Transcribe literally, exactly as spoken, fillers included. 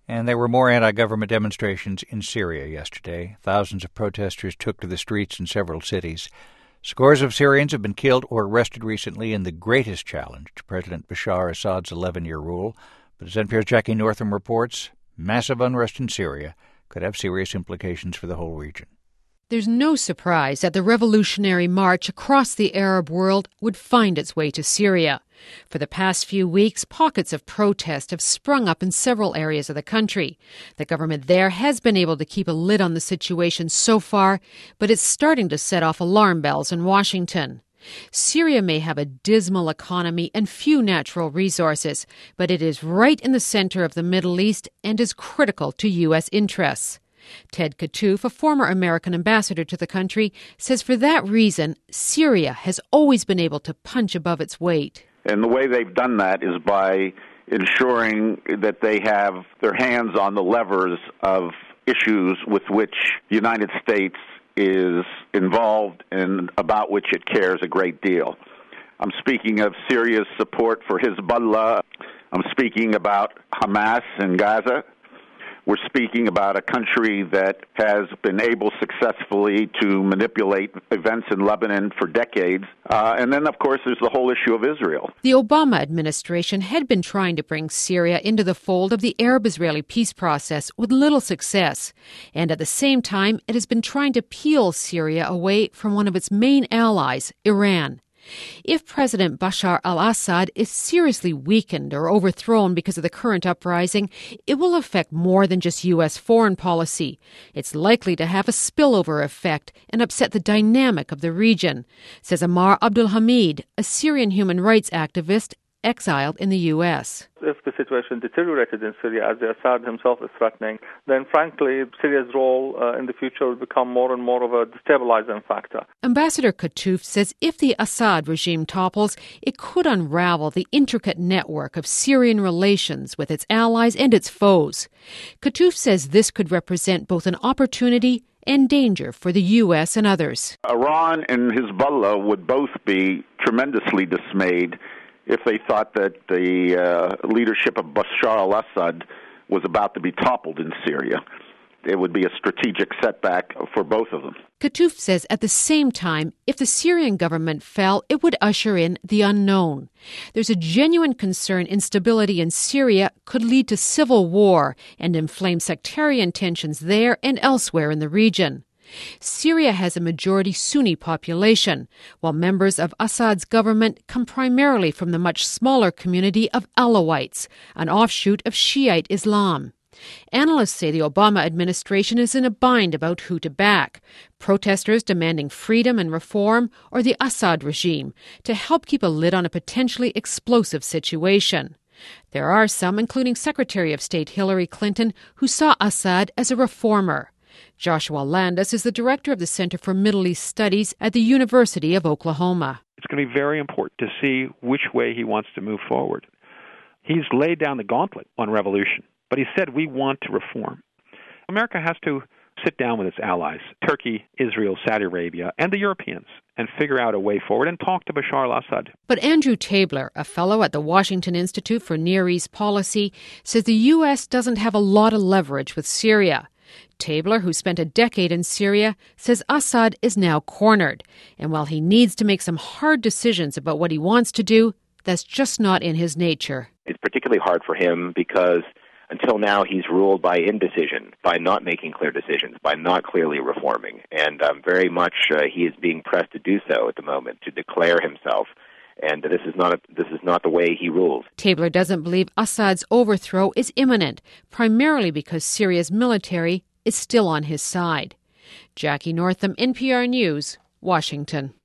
And there were more anti-government demonstrations in Syria yesterday. Thousands of protesters took to the streets in several cities. Scores of Syrians have been killed or arrested recently in the greatest challenge to President Bashar Assad's eleven-year rule. But as N P R's Jackie Northam reports, massive unrest in Syria could have serious implications for the whole region. There's no surprise that the revolutionary march across the Arab world would find its way to Syria. For the past few weeks, pockets of protest have sprung up in several areas of the country. The government there has been able to keep a lid on the situation so far, but it's starting to set off alarm bells in Washington. Syria may have a dismal economy and few natural resources, but it is right in the center of the Middle East and is critical to U S interests. Ted Kattouf, a former American ambassador to the country, says for that reason, Syria has always been able to punch above its weight. And the way they've done that is by ensuring that they have their hands on the levers of issues with which the United States is involved and about which it cares a great deal. I'm speaking of Syria's support for Hezbollah. I'm speaking about Hamas in Gaza. We're speaking about a country that has been able successfully to manipulate events in Lebanon for decades. Uh, and then, of course, there's the whole issue of Israel. The Obama administration had been trying to bring Syria into the fold of the Arab-Israeli peace process with little success. And at the same time, it has been trying to peel Syria away from one of its main allies, Iran. If President Bashar al-Assad is seriously weakened or overthrown because of the current uprising, it will affect more than just U S foreign policy. It's likely to have a spillover effect and upset the dynamic of the region, says Ammar Abdulhamid, a Syrian human rights activist exiled in the U S. If the situation deteriorated in Syria, as Assad himself is threatening, then frankly, Syria's role uh, in the future will become more and more of a destabilizing factor. Ambassador Kattouf says if the Assad regime topples, it could unravel the intricate network of Syrian relations with its allies and its foes. Kattouf says this could represent both an opportunity and danger for the U S and others. Iran and Hezbollah would both be tremendously dismayed if they thought that the uh, leadership of Bashar al-Assad was about to be toppled in Syria. It would be a strategic setback for both of them. Kattouf says at the same time, if the Syrian government fell, it would usher in the unknown. There's a genuine concern instability in Syria could lead to civil war and inflame sectarian tensions there and elsewhere in the region. Syria has a majority Sunni population, while members of Assad's government come primarily from the much smaller community of Alawites, an offshoot of Shiite Islam. Analysts say the Obama administration is in a bind about who to back, protesters demanding freedom and reform or the Assad regime, to help keep a lid on a potentially explosive situation. There are some, including Secretary of State Hillary Clinton, who saw Assad as a reformer. Joshua Landis is the director of the Center for Middle East Studies at the University of Oklahoma. It's going to be very important to see which way he wants to move forward. He's laid down the gauntlet on revolution, but he said we want to reform. America has to sit down with its allies, Turkey, Israel, Saudi Arabia, and the Europeans, and figure out a way forward and talk to Bashar al-Assad. But Andrew Tabler, a fellow at the Washington Institute for Near East Policy, says the U S doesn't have a lot of leverage with Syria. Tabler, who spent a decade in Syria, says Assad is now cornered. And while he needs to make some hard decisions about what he wants to do, that's just not in his nature. It's particularly hard for him because until now he's ruled by indecision, by not making clear decisions, by not clearly reforming. And um, very much uh, he is being pressed to do so at the moment, to declare himself. And this is not a, this is not the way he rules. Tabler doesn't believe Assad's overthrow is imminent, primarily because Syria's military is still on his side. Jackie Northam, N P R News, Washington.